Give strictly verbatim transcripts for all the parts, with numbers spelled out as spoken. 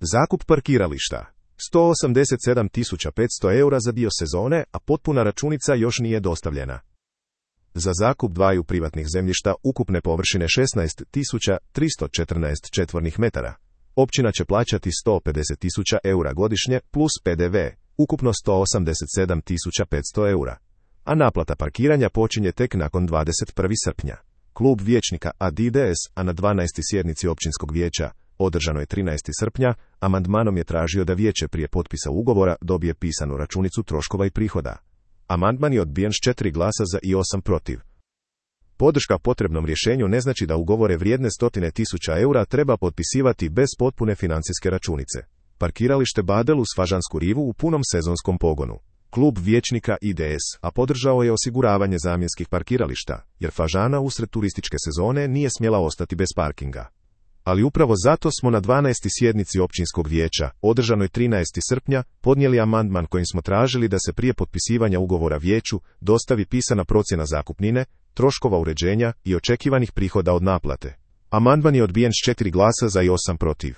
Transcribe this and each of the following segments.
Zakup parkirališta. sto osamdeset sedam tisuća petsto eura za dio sezone, a potpuna računica još nije dostavljena. Za zakup dvaju privatnih zemljišta ukupne površine šesnaest tisuća tristo četrnaest četvornih metara. Općina će plaćati sto pedeset tisuća eura godišnje plus P D V, ukupno sto osamdeset sedam tisuća petsto eura. A naplata parkiranja počinje tek nakon dvadeset prvog srpnja. Klub vijećnika A D I D S, a na dvanaestoj sjednici općinskog vijeća, održanoj trinaestog srpnja, amandmanom je tražio da vijeće prije potpisa ugovora dobije pisanu računicu troškova i prihoda. Amandman je odbijen s četiri glasa za i osam protiv. Podrška potrebnom rješenju ne znači da ugovore vrijedne stotine tisuća eura treba potpisivati bez potpune financijske računice. Parkiralište Badel uz Fažansku rivu u punom sezonskom pogonu. Klub vijećnika I D S, a podržao je osiguravanje zamjenskih parkirališta, jer Fažana usred turističke sezone nije smjela ostati bez parkinga. Ali upravo zato smo na dvanaestoj sjednici općinskog vijeća, održanoj trinaestog srpnja, podnijeli amandman kojim smo tražili da se prije potpisivanja ugovora vijeću dostavi pisana procjena zakupnine, troškova uređenja i očekivanih prihoda od naplate. Amandman je odbijen s četiri glasa za i osam protiv.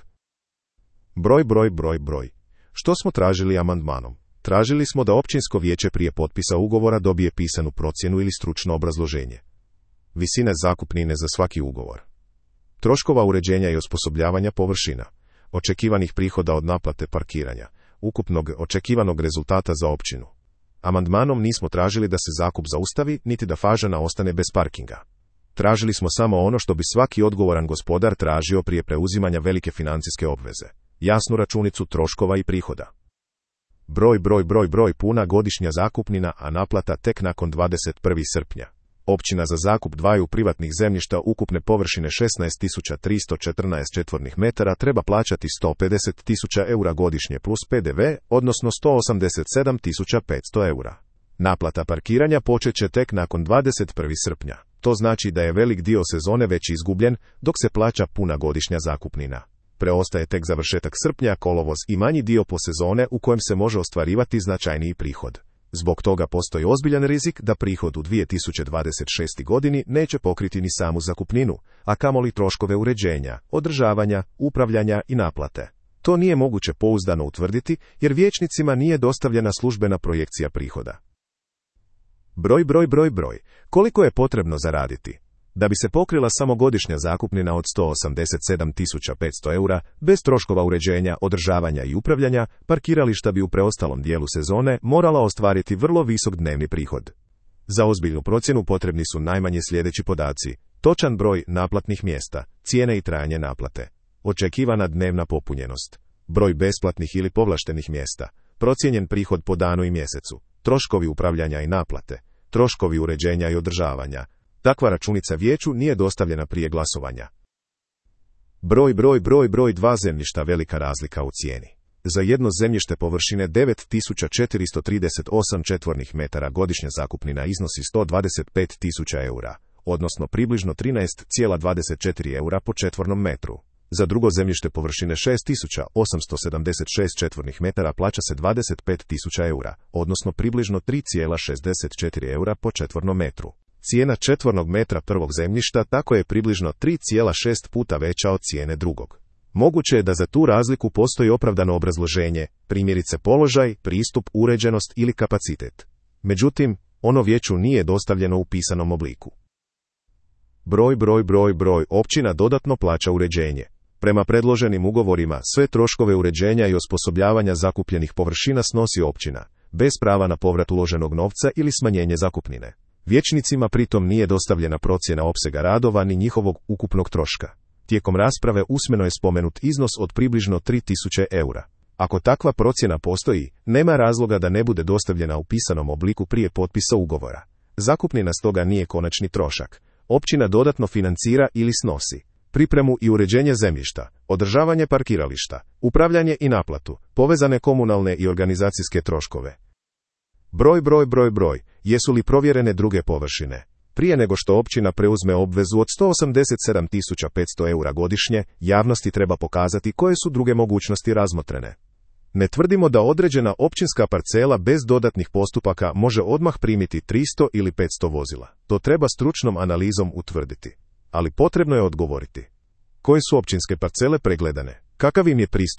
Broj, broj, broj, broj. Što smo tražili amandmanom? Tražili smo da općinsko vijeće prije potpisa ugovora dobije pisanu procjenu ili stručno obrazloženje. Visine zakupnine za svaki ugovor. Troškova uređenja i osposobljavanja površina. Očekivanih prihoda od naplate parkiranja. Ukupnog očekivanog rezultata za općinu. Amandmanom nismo tražili da se zakup zaustavi, niti da Fažana ostane bez parkinga. Tražili smo samo ono što bi svaki odgovoran gospodar tražio prije preuzimanja velike financijske obveze. Jasnu računicu troškova i prihoda. Broj, broj, broj, broj puna godišnja zakupnina, a naplata tek nakon dvadeset prvog srpnja. Općina za zakup dvaju privatnih zemljišta ukupne površine šesnaest tisuća tristo četrnaest četvornih metara treba plaćati sto pedeset tisuća eura godišnje plus P D V, odnosno sto osamdeset sedam tisuća petsto eura. Naplata parkiranja počet će tek nakon dvadeset prvog srpnja. To znači da je velik dio sezone već izgubljen, dok se plaća puna godišnja zakupnina. Preostaje tek završetak srpnja, kolovoz i manji dio po sezone u kojem se može ostvarivati značajniji prihod. Zbog toga postoji ozbiljan rizik da prihod u dvije tisuće dvadeset šestoj godini neće pokriti ni samu zakupninu, a kamoli troškove uređenja, održavanja, upravljanja i naplate. To nije moguće pouzdano utvrditi jer vijećnicima nije dostavljena službena projekcija prihoda. Broj, broj, broj, broj. Koliko je potrebno zaraditi? Da bi se pokrila samo godišnja zakupnina od sto osamdeset sedam tisuća petsto eura, bez troškova uređenja, održavanja i upravljanja, parkirališta bi u preostalom dijelu sezone morala ostvariti vrlo visok dnevni prihod. Za ozbiljnu procjenu potrebni su najmanje sljedeći podaci: točan broj naplatnih mjesta, cijene i trajanje naplate, očekivana dnevna popunjenost, broj besplatnih ili povlaštenih mjesta, procijenjen prihod po danu i mjesecu, troškovi upravljanja i naplate, troškovi uređenja i održavanja. Takva računica vijeću nije dostavljena prije glasovanja. Broj, broj, broj, broj dva zemljišta, velika razlika u cijeni. Za jedno zemljište površine devet tisuća četiristo trideset osam četvornih metara godišnja zakupnina iznosi sto dvadeset pet tisuća eura, odnosno približno trinaest zarez dvadeset četiri eura po četvornom metru. Za drugo zemljište površine šest tisuća osamsto sedamdeset šest četvornih metara plaća se dvadeset pet tisuća eura, odnosno približno tri zarez šezdeset četiri eura po četvornom metru. Cijena četvornog metra prvog zemljišta tako je približno tri zarez šest puta veća od cijene drugog. Moguće je da za tu razliku postoji opravdano obrazloženje, primjerice položaj, pristup, uređenost ili kapacitet. Međutim, ono vijeću nije dostavljeno u pisanom obliku. Broj, broj, broj, broj, općina dodatno plaća uređenje. Prema predloženim ugovorima, sve troškove uređenja i osposobljavanja zakupljenih površina snosi općina, bez prava na povrat uloženog novca ili smanjenje zakupnine. Vijećnicima pritom nije dostavljena procjena opsega radova ni njihovog ukupnog troška. Tijekom rasprave usmeno je spomenut iznos od približno tri tisuće eura. Ako takva procjena postoji, nema razloga da ne bude dostavljena u pisanom obliku prije potpisa ugovora. Zakupnina stoga nije konačni trošak. Općina dodatno financira ili snosi pripremu i uređenje zemljišta, održavanje parkirališta, upravljanje i naplatu, povezane komunalne i organizacijske troškove. Broj, broj, broj, broj, jesu li provjerene druge površine? Prije nego što općina preuzme obvezu od sto osamdeset sedam tisuća petsto eura godišnje, javnosti treba pokazati koje su druge mogućnosti razmotrene. Ne tvrdimo da određena općinska parcela bez dodatnih postupaka može odmah primiti tristo ili petsto vozila. To treba stručnom analizom utvrditi. Ali potrebno je odgovoriti. Koje su općinske parcele pregledane? Kakav im je pristup?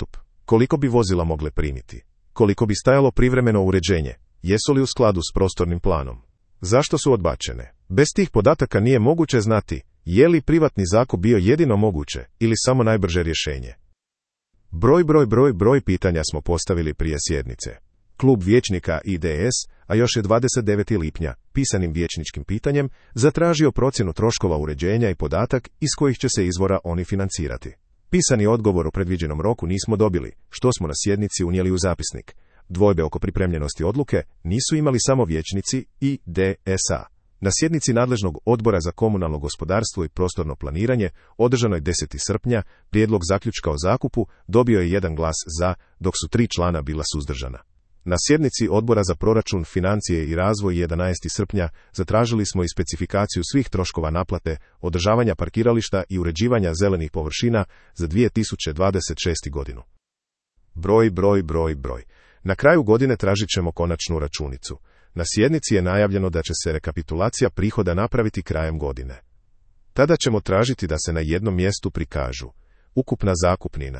Koliko bi vozila mogle primiti? Koliko bi stajalo privremeno uređenje? Jesu li u skladu s prostornim planom? Zašto su odbačene? Bez tih podataka nije moguće znati je li privatni zakup bio jedino moguće ili samo najbrže rješenje. Broj, broj, broj, broj pitanja smo postavili prije sjednice. Klub vijećnika I D S, a još je dvadeset devetog lipnja, pisanim vijećničkim pitanjem, zatražio procjenu troškova uređenja i podatak iz kojih će se izvora oni financirati. Pisani odgovor u predviđenom roku nismo dobili, što smo na sjednici unijeli u zapisnik. Dvojbe oko pripremljenosti odluke nisu imali samo vijećnici I D S A. Na sjednici nadležnog odbora za komunalno gospodarstvo i prostorno planiranje, održanoj desetog srpnja, prijedlog zaključka o zakupu dobio je jedan glas za, dok su tri člana bila suzdržana. Na sjednici odbora za proračun, financije i razvoj jedanaestog srpnja zatražili smo i specifikaciju svih troškova naplate, održavanja parkirališta i uređivanja zelenih površina za dvije tisuće dvadeset šestu godinu. Broj, broj, broj, broj. Na kraju godine tražit ćemo konačnu računicu. Na sjednici je najavljeno da će se rekapitulacija prihoda napraviti krajem godine. Tada ćemo tražiti da se na jednom mjestu prikažu ukupna zakupnina,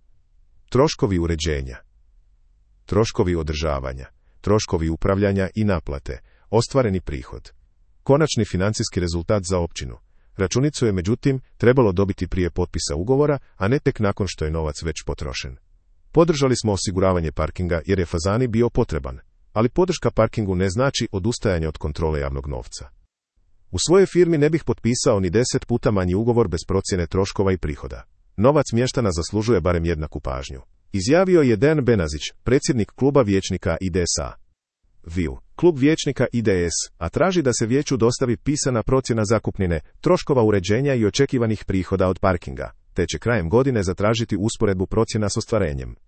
troškovi uređenja, troškovi održavanja, troškovi upravljanja i naplate, ostvareni prihod, konačni financijski rezultat za općinu. Računicu je međutim trebalo dobiti prije potpisa ugovora, a ne tek nakon što je novac već potrošen. Podržali smo osiguravanje parkinga jer je Fazani bio potreban, ali podrška parkingu ne znači odustajanje od kontrole javnog novca. U svojoj firmi ne bih potpisao ni deset puta manji ugovor bez procjene troškova i prihoda. Novac mještana zaslužuje barem jednaku pažnju, izjavio je Dejan Benazić, predsjednik kluba vijećnika I D S A. Viu, klub vijećnika I D S, a traži da se vijeću dostavi pisana procjena zakupnine, troškova uređenja i očekivanih prihoda od parkinga, te će krajem godine zatražiti usporedbu procjena s ostvarenjem.